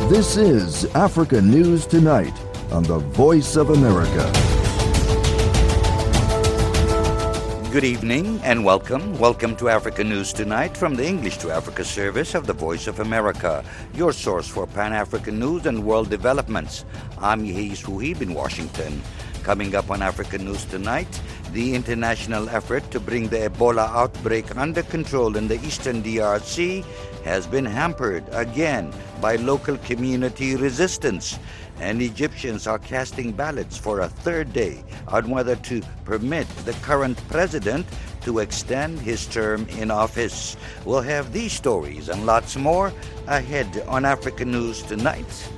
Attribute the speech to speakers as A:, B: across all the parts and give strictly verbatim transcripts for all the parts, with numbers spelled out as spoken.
A: This is Africa News Tonight on the Voice of America.
B: Good evening and welcome. Welcome to Africa News Tonight from the English to Africa service of the Voice of America, your source for Pan-African news and world developments. I'm Yehis Huhib in Washington. Coming up on Africa News Tonight, the international effort to bring the Ebola outbreak under control in the eastern D R C has been hampered again by local community resistance, and Egyptians are casting ballots for a third day on whether to permit the current president to extend his term in office. We'll have these stories and lots more ahead on Africa News Tonight.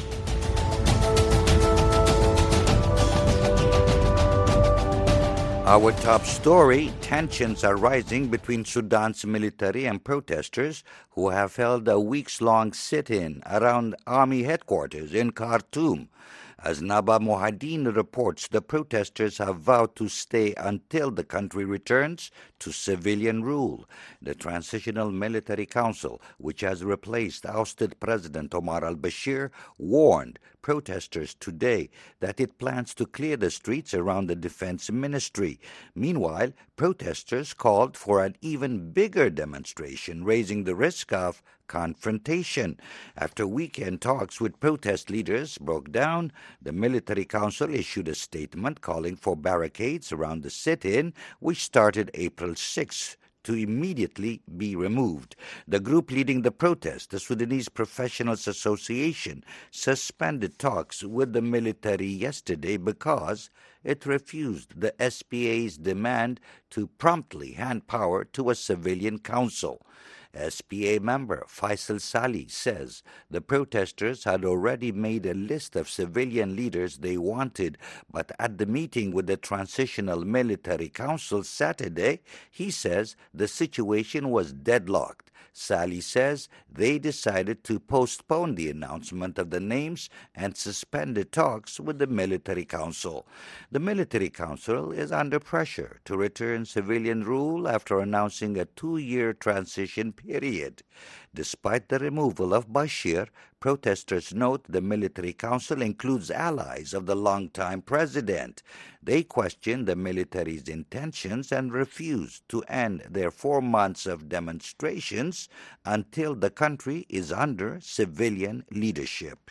B: Our top story, tensions are rising between Sudan's military and protesters who have held a weeks-long sit-in around army headquarters in Khartoum. As Naba Mohadin reports, the protesters have vowed to stay until the country returns to civilian rule. The Transitional Military Council, which has replaced ousted President Omar al-Bashir, warned protesters today that it plans to clear the streets around the defense ministry. Meanwhile, protesters called for an even bigger demonstration, raising the risk of confrontation. After weekend talks with protest leaders broke down, the military council issued a statement calling for barricades around the sit-in, which started April sixth, to immediately be removed. The group leading the protest, the Sudanese Professionals Association, suspended talks with the military yesterday because it refused the S P A's demand to promptly hand power to a civilian council. S P A member Faisal Salih says the protesters had already made a list of civilian leaders they wanted, but at the meeting with the Transitional Military Council Saturday, he says the situation was deadlocked. Salih says they decided to postpone the announcement of the names and suspended talks with the military council. The military council is under pressure to return civilian rule after announcing a two-year transition period. Despite the removal of Bashir, protesters note the military council includes allies of the longtime president. They question the military's intentions and refuse to end their four months of demonstrations until the country is under civilian leadership.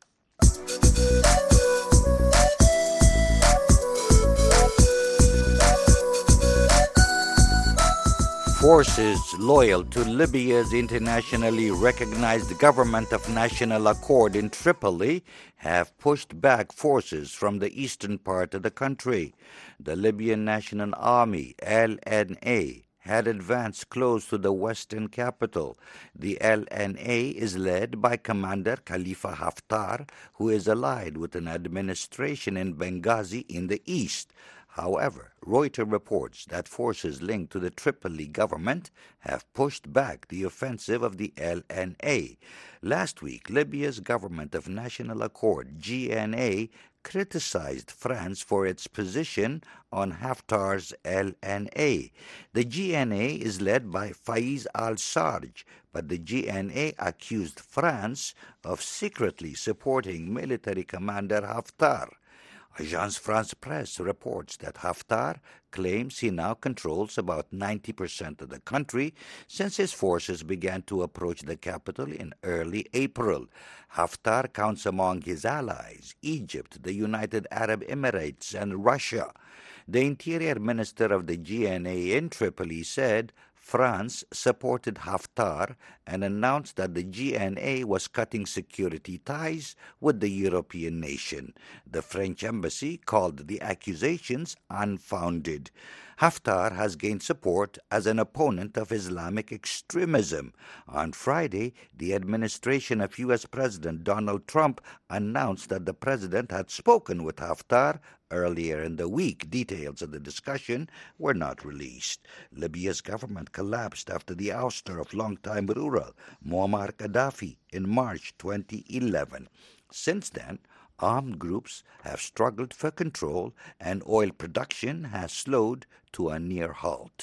B: Forces loyal to Libya's internationally recognized Government of National Accord in Tripoli have pushed back forces from the eastern part of the country. The Libyan National Army, L N A, had advanced close to the western capital. The L N A is led by Commander Khalifa Haftar, who is allied with an administration in Benghazi in the east. However, Reuters reports that forces linked to the Tripoli government have pushed back the offensive of the L N A. Last week, Libya's Government of National Accord, G N A, criticized France for its position on Haftar's L N A. The G N A is led by Faiz al-Sarraj, but the G N A accused France of secretly supporting military commander Haftar. Agence France Presse reports that Haftar claims he now controls about ninety percent of the country since his forces began to approach the capital in early April. Haftar counts among his allies Egypt, the United Arab Emirates, and Russia. The Interior Minister of the G N A in Tripoli said France supported Haftar and announced that the G N A was cutting security ties with the European nation. The French embassy called the accusations unfounded. Haftar has gained support as an opponent of Islamic extremism. On Friday, the administration of U S President Donald Trump announced that the president had spoken with Haftar earlier in the week. Details of the discussion were not released. Libya's government collapsed after the ouster of longtime ruler Muammar Gaddafi in March twenty eleven. Since then, armed groups have struggled for control and oil production has slowed to a near halt.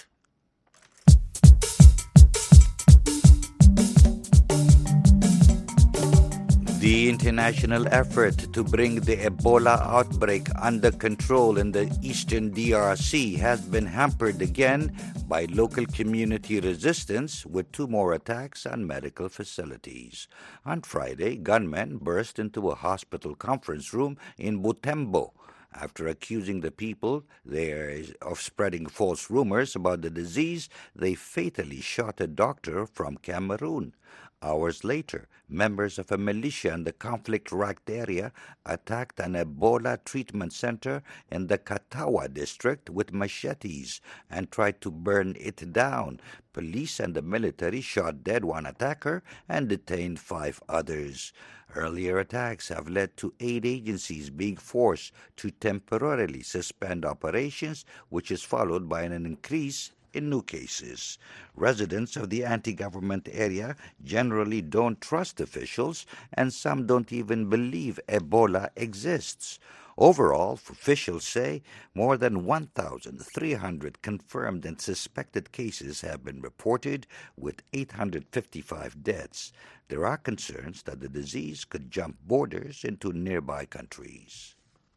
B: The international effort to bring the Ebola outbreak under control in the eastern D R C has been hampered again by local community resistance, with two more attacks on medical facilities. On Friday, gunmen burst into a hospital conference room in Butembo. After accusing the people there of spreading false rumors about the disease, they fatally shot a doctor from Cameroon. Hours later, members of a militia in the conflict-racked area attacked an Ebola treatment center in the Katawa district with machetes and tried to burn it down. Police and the military shot dead one attacker and detained five others. Earlier attacks have led to aid agencies being forced to temporarily suspend operations, which is followed by an increase in new cases. Residents of the anti-government area generally don't trust officials, and some don't even believe Ebola exists. Overall, officials say more than one thousand three hundred confirmed and suspected cases have been reported, with eight hundred fifty-five deaths. There are concerns that the disease could jump borders into nearby countries.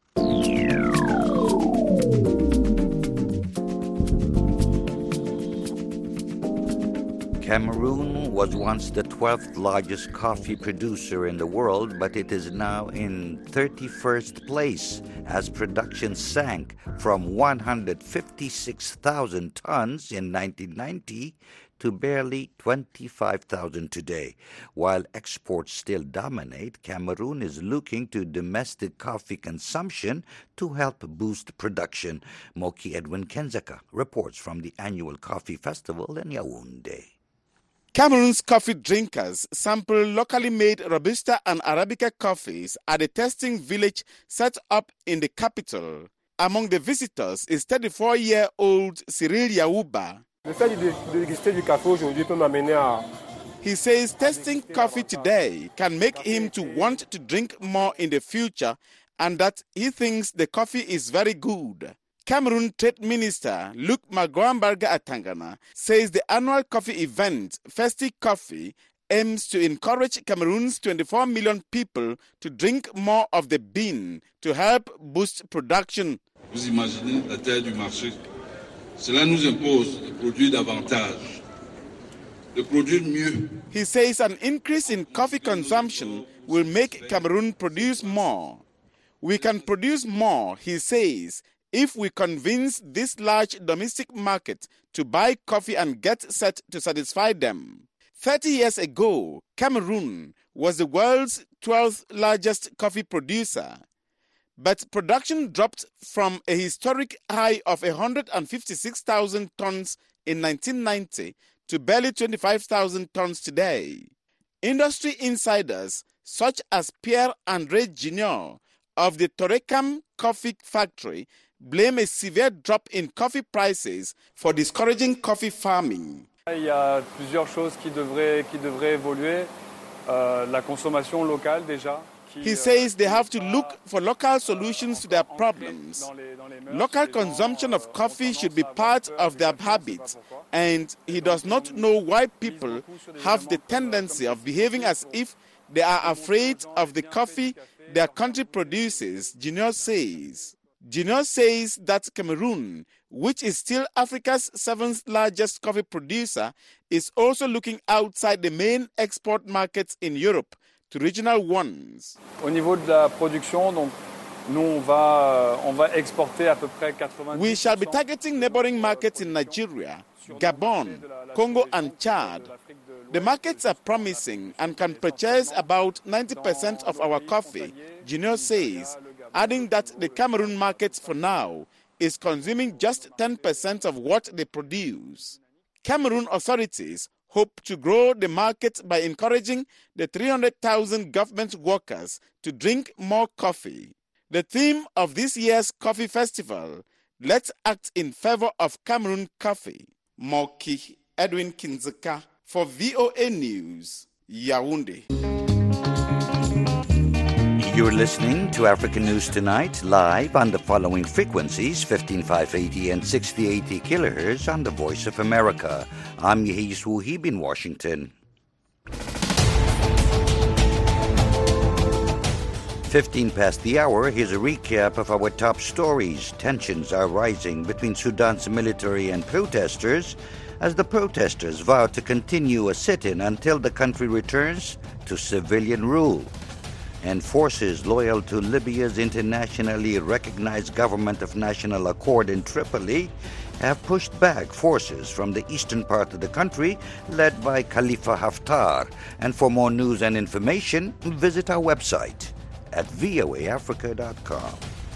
B: Cameroon was once the twelfth largest coffee producer in the world, but it is now in thirty-first place as production sank from one hundred fifty-six thousand tons in nineteen ninety to barely twenty-five thousand today. While exports still dominate, Cameroon is looking to domestic coffee consumption to help boost production. Moki Edwin Kenzaka reports from the annual coffee festival in Yaoundé.
C: Cameroon's coffee drinkers sample locally made Robusta and Arabica coffees at a tasting village set up in the capital. Among the visitors is thirty-four-year-old Cyril Yaouba. He says tasting coffee today can make him to want to drink more in the future, and that he thinks the coffee is very good. Cameroon Trade Minister Luc Magwambarga Atangana says the annual coffee event, Festi Coffee, aims to encourage Cameroon's twenty-four million people to drink more of the bean to help boost production.
D: Vous imaginez la taille du marché? Cela nous impose de produire davantage, de produire mieux.
C: He says an increase in coffee consumption will make Cameroon produce more. We can produce more, he says, if we convince this large domestic market to buy coffee and get set to satisfy them. Thirty years ago, Cameroon was the world's twelfth largest coffee producer. But production dropped from a historic high of one hundred fifty-six thousand tons in nineteen ninety to barely twenty-five thousand tons today. Industry insiders such as Pierre-André Junior of the Torekam Coffee Factory blame a severe drop in coffee prices for discouraging coffee farming.
E: Il y a plusieurs choses qui devraient, qui devraient évoluer. Euh, la consommation locale déjà.
C: He says they have to look for local solutions to their problems. Local consumption of coffee should be part of their habits, and he does not know why people have the tendency of behaving as if they are afraid of the coffee their country produces, Junior says. Junior says that Cameroon, which is still Africa's seventh largest coffee producer, is also looking outside the main export markets in Europe to regional ones.
E: Au niveau de la production, donc, nous on va, on va exporter à peu près quatre-vingt-dix percent.
C: We shall be targeting neighboring markets in Nigeria, Gabon, Congo and Chad. The markets are promising and can purchase about ninety percent of our coffee, Junior says, adding that the Cameroon market for now is consuming just ten percent of what they produce. Cameroon authorities hope to grow the market by encouraging the three hundred thousand government workers to drink more coffee. The theme of this year's coffee festival, Let's Act in Favor of Cameroon Coffee. Moki Edwin Kinzaka for V O A News, Yaoundé.
B: You're listening to African News Tonight, live on the following frequencies, fifteen five eighty and sixty eighty kilohertz on the Voice of America. I'm Yehis Wuhib in Washington. fifteen past the hour, here's a recap of our top stories. Tensions are rising between Sudan's military and protesters as the protesters vow to continue a sit-in until the country returns to civilian rule. And forces loyal to Libya's internationally recognized Government of National Accord in Tripoli have pushed back forces from the eastern part of the country led by Khalifa Haftar. And for more news and information, visit our website at V O A Africa dot com.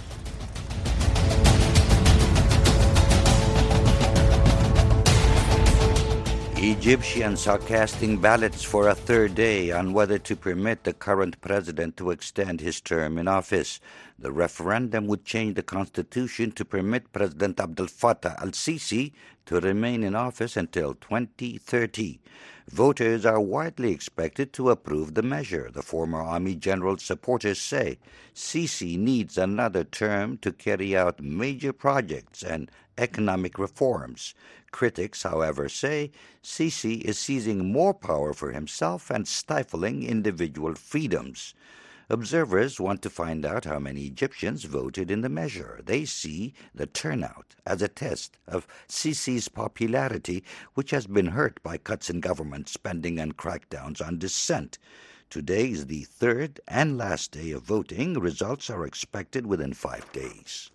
B: Egyptians are casting ballots for a third day on whether to permit the current president to extend his term in office. The referendum would change the constitution to permit President Abdel Fattah al-Sisi to remain in office until twenty thirty. Voters are widely expected to approve the measure. The former Army general's supporters say Sisi needs another term to carry out major projects and economic reforms. Critics, however, say Sisi is seizing more power for himself and stifling individual freedoms. Observers want to find out how many Egyptians voted in the measure. They see the turnout as a test of Sisi's popularity, which has been hurt by cuts in government spending and crackdowns on dissent. Today is the third and last day of voting. Results are expected within five days.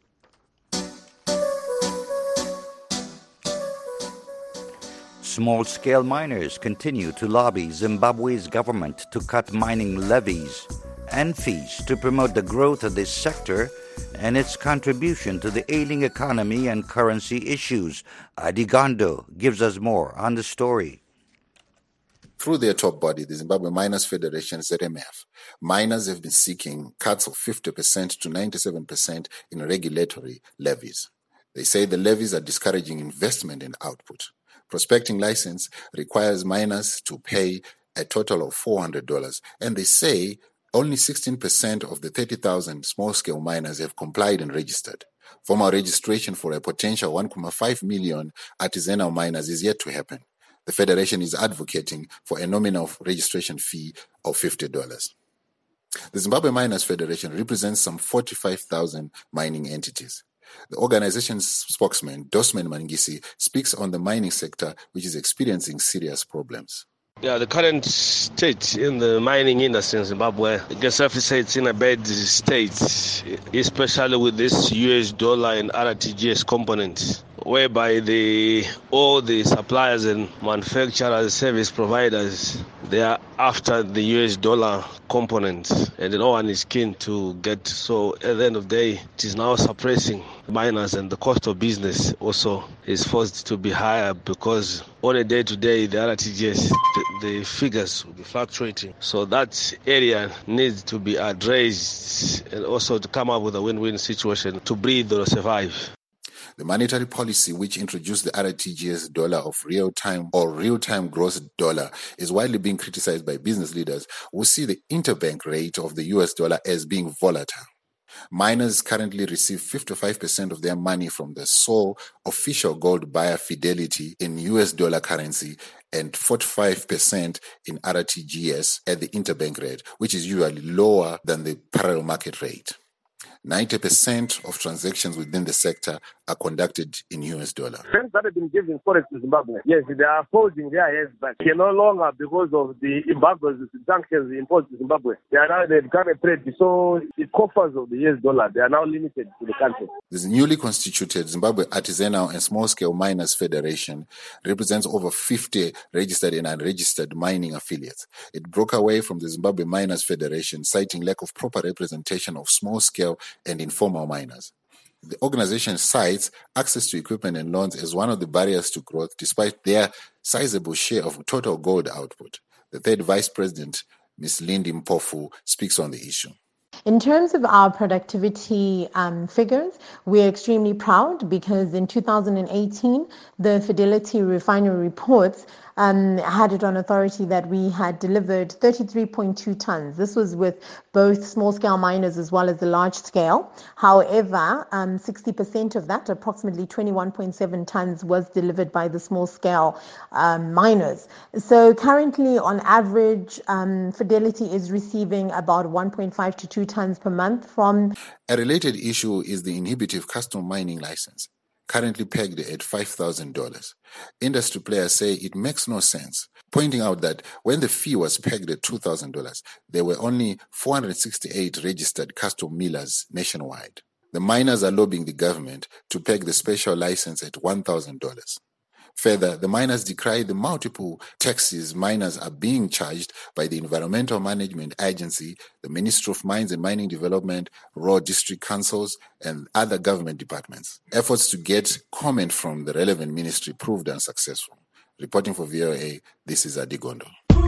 B: Small-scale miners continue to lobby Zimbabwe's government to cut mining levies and fees to promote the growth of this sector and its contribution to the ailing economy and currency issues. Adigondo gives us more on the story.
F: Through their top body, the Zimbabwe Miners Federation, Z M F, miners have been seeking cuts of fifty percent to ninety-seven percent in regulatory levies. They say the levies are discouraging investment and output. Prospecting license requires miners to pay a total of four hundred dollars, and they say only sixteen percent of the thirty thousand small-scale miners have complied and registered. Formal registration for a potential one point five million artisanal miners is yet to happen. The Federation is advocating for a nominal registration fee of fifty dollars. The Zimbabwe Miners Federation represents some forty-five thousand mining entities. The organization's spokesman, Dosman Mangisi, speaks on the mining sector, which is experiencing serious problems.
G: Yeah, the current state in the mining industry in Zimbabwe, I guess I have to say it's in a bad state, especially with this U S dollar and R T G S component, whereby the all the suppliers and manufacturers, service providers, they are after the U S dollar component, and no one is keen to get. So at the end of the day, it is now suppressing miners, and the cost of business also is forced to be higher because on a day-to-day, the R T G S, the, the figures will be fluctuating. So that area needs to be addressed and also to come up with a win-win situation to breathe or survive.
F: The monetary policy, which introduced the R T G S dollar of real-time or real-time gross dollar, is widely being criticized by business leaders who see the interbank rate of the U S dollar as being volatile. Miners currently receive fifty-five percent of their money from the sole official gold buyer Fidelity in U S dollar currency and forty-five percent in R T G S at the interbank rate, which is usually lower than the parallel market rate. ninety percent of transactions within the sector are conducted in U S dollar.
H: Banks that have been giving forex to Zimbabwe, yes, they are folding their heads back. They no longer, because of the embargoes, the sanctions imposed to Zimbabwe, they are now, they've become a threat. So the coffers of the U S dollar, they are now limited to the country.
F: This newly constituted Zimbabwe Artisanal and Small-Scale Miners Federation represents over fifty registered and unregistered mining affiliates. It broke away from the Zimbabwe Miners Federation, citing lack of proper representation of small-scale and informal miners. The organization cites access to equipment and loans as one of the barriers to growth, despite their sizable share of total gold output. The third vice president, Miz Lindy Mpofu, speaks on the issue.
I: In terms of our productivity um, figures, we are extremely proud because in two thousand eighteen, the Fidelity Refinery reports um, had it on authority that we had delivered thirty-three point two tons. This was with both small-scale miners as well as the large-scale. However, um, sixty percent of that, approximately twenty-one point seven tons, was delivered by the small-scale um, miners. So currently, on average, um, Fidelity is receiving about one point five to two tons per month from.
F: A related issue is the inhibitive custom mining license, currently pegged at five thousand dollars. Industry players say it makes no sense, pointing out that when the fee was pegged at two thousand dollars, there were only four hundred sixty-eight registered custom millers nationwide. The miners are lobbying the government to peg the special license at one thousand dollars. Further, the miners decry the multiple taxes miners are being charged by the Environmental Management Agency, the Ministry of Mines and Mining Development, Raw District Councils, and other government departments. Efforts to get comment from the relevant ministry proved unsuccessful. Reporting for V O A, this is Adigondo.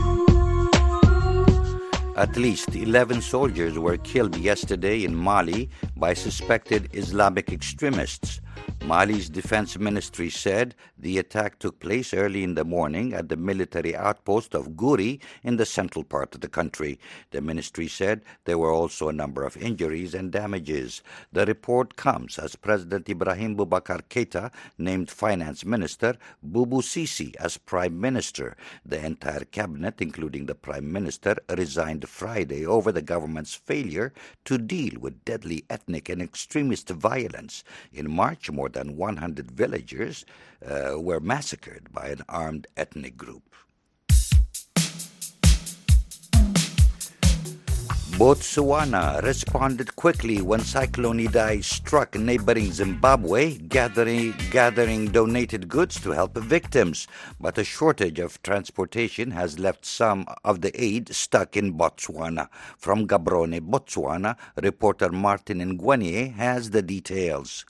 B: At least eleven soldiers were killed yesterday in Mali by suspected Islamic extremists. Mali's defense ministry said the attack took place early in the morning at the military outpost of Guri in the central part of the country. The ministry said there were also a number of injuries and damages. The report comes as President Ibrahim Boubacar Keita named Finance Minister Boubou Sisi as Prime Minister. The entire cabinet, including the Prime Minister, resigned Friday over the government's failure to deal with deadly ethnic and extremist violence. In March, more than one hundred villagers uh, were massacred by an armed ethnic group. Botswana responded quickly when Cyclone Idai struck neighboring Zimbabwe, gathering, gathering donated goods to help victims. But a shortage of transportation has left some of the aid stuck in Botswana. From Gaborone, Botswana, reporter Martin Ngwanye has the details.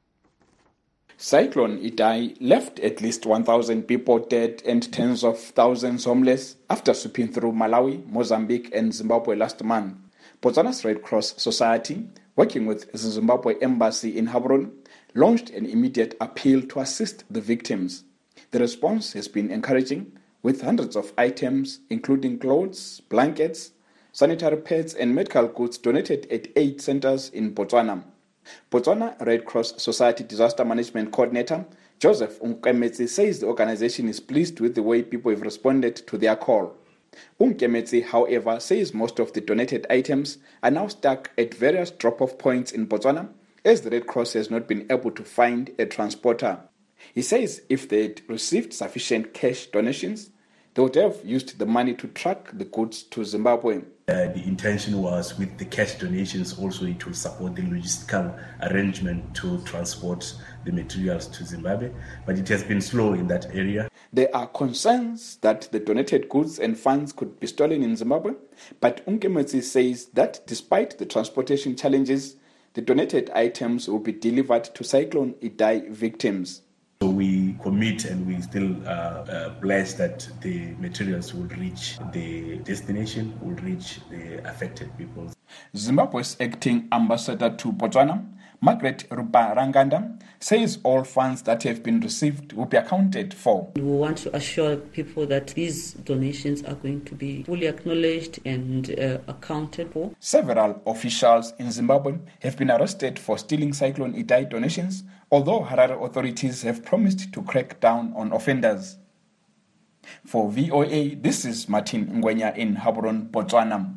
J: Cyclone Idai left at least one thousand people dead and tens of thousands homeless after sweeping through Malawi, Mozambique and Zimbabwe last month. Botswana's Red Cross Society, working with the Zimbabwe Embassy in Gaborone, launched an immediate appeal to assist the victims. The response has been encouraging, with hundreds of items, including clothes, blankets, sanitary pads and medical goods donated at eight centers in Botswana. Botswana Red Cross Society Disaster Management Coordinator Joseph Unkemetsi says the organization is pleased with the way people have responded to their call. Unkemetsi, however, says most of the donated items are now stuck at various drop-off points in Botswana as the Red Cross has not been able to find a transporter. He says if they had received sufficient cash donations, they would have used the money to truck the goods to Zimbabwe.
K: Uh, the intention was with the cash donations also it will support the logistical arrangement to transport the materials to Zimbabwe, but it has been slow in that area.
J: There are concerns that the donated goods and funds could be stolen in Zimbabwe, but Unkemetsi says that despite the transportation challenges, the donated items will be delivered to Cyclone Idai victims.
K: So we commit and we still uh, uh, bless that the materials will reach the destination, will reach the affected people.
J: Zimbabwe's acting ambassador to Botswana, Margaret Ruparanganda, says all funds that have been received will be accounted for.
L: We want to assure people that these donations are going to be fully acknowledged and uh, accounted for.
J: Several officials in Zimbabwe have been arrested for stealing Cyclone Idai donations, although Harare authorities have promised to crack down on offenders. For V O A, this is Martin Ngwenya in Gaborone, Botswana.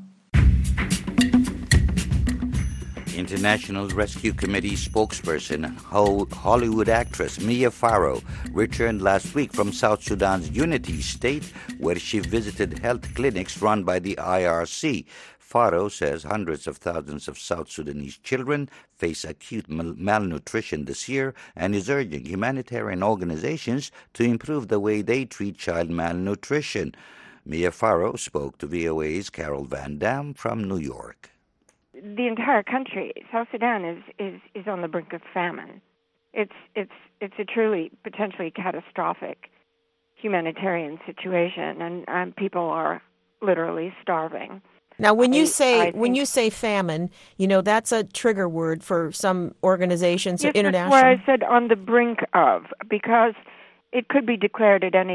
B: International Rescue Committee spokesperson, Hollywood actress Mia Farrow, returned last week from South Sudan's Unity State, where she visited health clinics run by the I R C. Farrow says hundreds of thousands of South Sudanese children face acute mal- malnutrition this year and is urging humanitarian organizations to improve the way they treat child malnutrition. Mia Farrow spoke to V O A's Carol Van Dam from New York.
M: The entire country, South Sudan, is, is, is on the brink of famine. It's it's it's a truly potentially catastrophic humanitarian situation, and, and people are literally starving.
N: Now, when you
M: I,
N: say
M: I
N: when you say famine, you know that's a trigger word for some organizations
M: yes,
N: or international.
M: That's where I said on the brink of, because it could be declared at any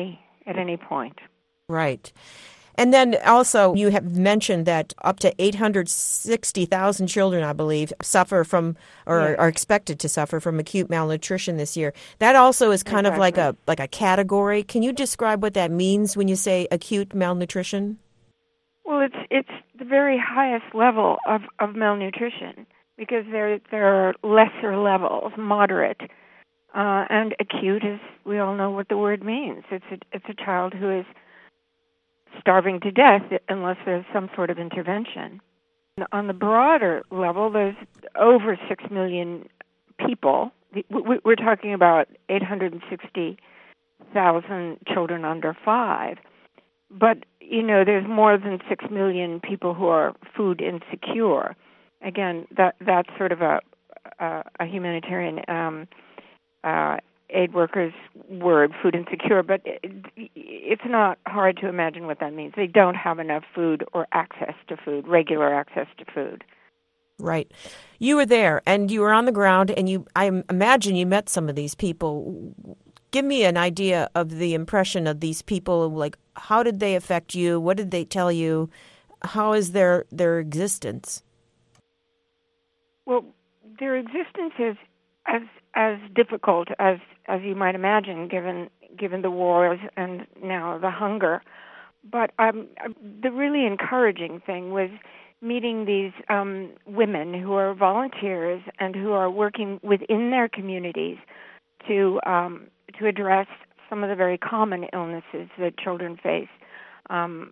M: at any point.
N: Right. And then also you have mentioned that up to eight hundred sixty thousand children, I believe, suffer from or
M: Yes.
N: are expected to suffer from acute malnutrition this year. That also is kind of like a like a category. Can you describe what that means when you say acute malnutrition?
M: Well, it's it's the very highest level of, of malnutrition because there there are lesser levels, moderate, uh, and acute is, we all know what the word means. It's a, it's a child who is starving to death unless there's some sort of intervention. On the broader level, there's over six million people. We're talking about eight hundred sixty thousand children under five. But, you know, there's more than six million people who are food insecure. Again, that that's sort of a, a, a humanitarian um, uh aid workers' word, food insecure, but it, it's not hard to imagine what that means. They don't have enough food or access to food, regular access to food.
N: Right. You were there, and you were on the ground, and you I imagine you met some of these people. Give me an idea of the impression of these people. Like, how did they affect you? What did they tell you? How is their their existence?
M: Well, their existence is as as difficult as as you might imagine, given given the wars and now the hunger. But um, the really encouraging thing was meeting these um, women who are volunteers and who are working within their communities to um, to address some of the very common illnesses that children face. Um,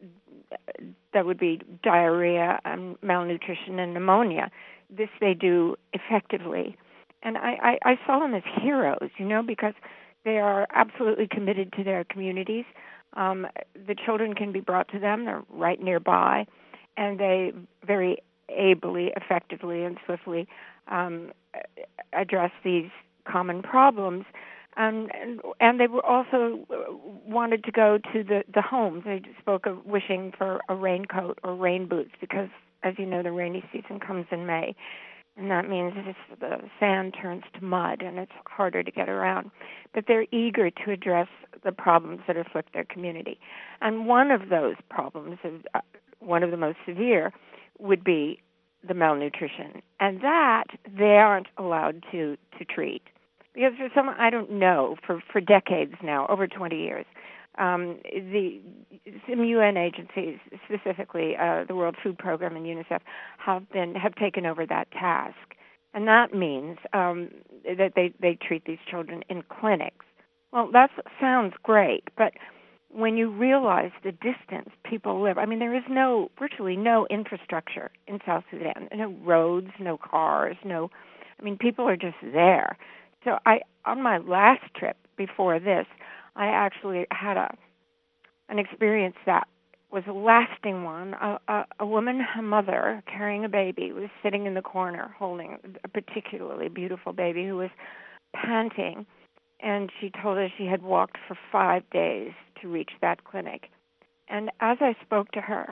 M: that would be diarrhea, and malnutrition, and pneumonia. This they do effectively. And I, I, I saw them as heroes, you know, because they are absolutely committed to their communities. Um, the children can be brought to them. They're right nearby. And they very ably, effectively, and swiftly um, address these common problems. Um, and, and they were also wanted to go to the, the homes. They spoke of wishing for a raincoat or rain boots because, as you know, the rainy season comes in May. And that means it's, the sand turns to mud and it's harder to get around. But they're eager to address the problems that afflict their community. And one of those problems, is, uh, one of the most severe, would be the malnutrition. And that they aren't allowed to, to treat. Because for some, I don't know, for, for decades now, over twenty years, um, the some U N agencies, specifically uh, the World Food Program and UNICEF, have been have taken over that task, and that means um, that they, they treat these children in clinics. Well, that sounds great, but when you realize the distance people live, I mean, there is no virtually no infrastructure in South Sudan, no roads, no cars, no. I mean, people are just there. So I, on my last trip before this, I actually had a an experience that was a lasting one. A, a, a woman, a mother, carrying a baby, was sitting in the corner holding a particularly beautiful baby who was panting, and she told us she had walked for five days to reach that clinic. And as I spoke to her,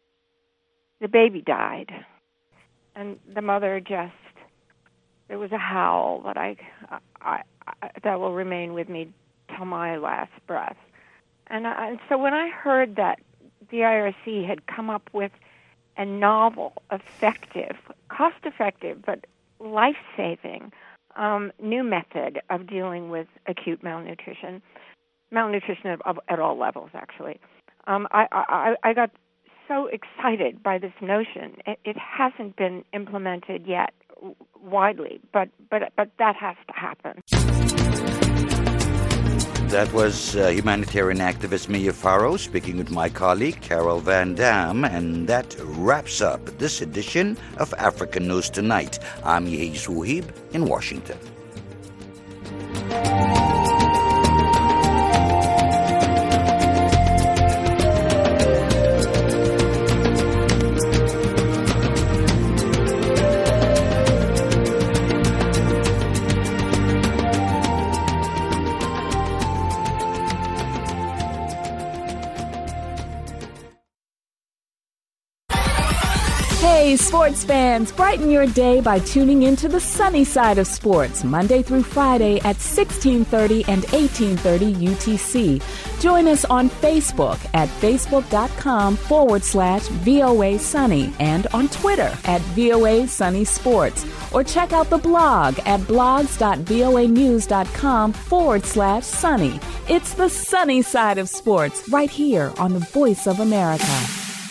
M: the baby died, and the mother just, there was a howl that I, I, I that will remain with me till my last breath. And, I, and so when I heard that the I R C had come up with a novel, effective, cost-effective, but life-saving um, new method of dealing with acute malnutrition, malnutrition at, at all levels, actually, um, I, I, I got so excited by this notion. It, it hasn't been implemented yet widely, but but but that has to happen.
B: That was uh, humanitarian activist Mia Farrow speaking with my colleague Carol Van Dam, and that wraps up this edition of African News Tonight. I'm Yehi Suhib in Washington.
O: Hey, sports fans, brighten your day by tuning into the sunny side of sports, Monday through Friday at sixteen thirty and eighteen thirty U T C. Join us on Facebook at facebook.com forward slash VOA Sunny and on Twitter at VOA Sunny Sports. Or check out the blog at blogs.voanews.com forward slash sunny. It's the sunny side of sports right here on the Voice of America.